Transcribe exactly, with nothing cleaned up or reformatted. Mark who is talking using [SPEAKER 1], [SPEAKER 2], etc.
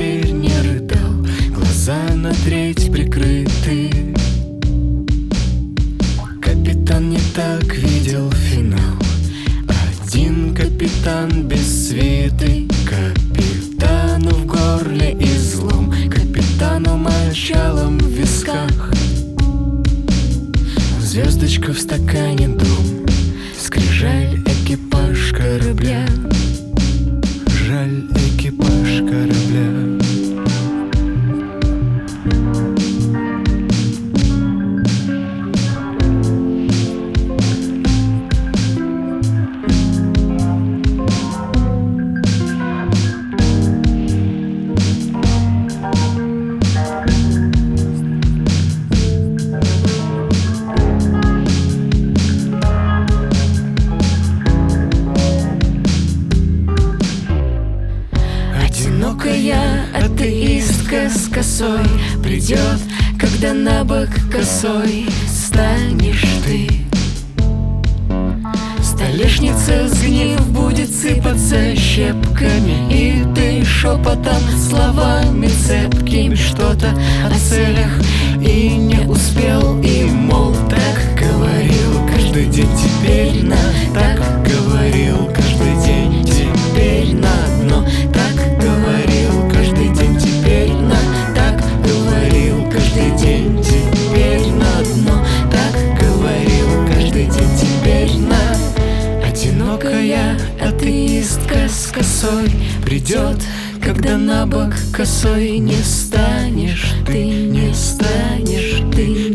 [SPEAKER 1] теперь не рыдал, глаза на треть прикрыты. Капитан не так видел финал, один капитан без свиты. Капитану в горле излом, капитану мочалом в висках. Звездочка в стакане дом, скрижаль экипаж корабля. Жаль экипаж корабля. Одинокая атеистка с косой придет, когда на бок косой станешь ты. Столешница, сгнив, будет сыпаться щепками, и ты шепотом, словами цепкими что-то о целях и не успел, и мол, так говорил каждый день, теперь на так говорил каждый день, теперь на дно так говорил каждый день, теперь на так говорил каждый день, теперь на дно так говорил каждый день, теперь на. Одинокая атеистка с косой придет, когда на бок косой не станешь ты, не станешь ты.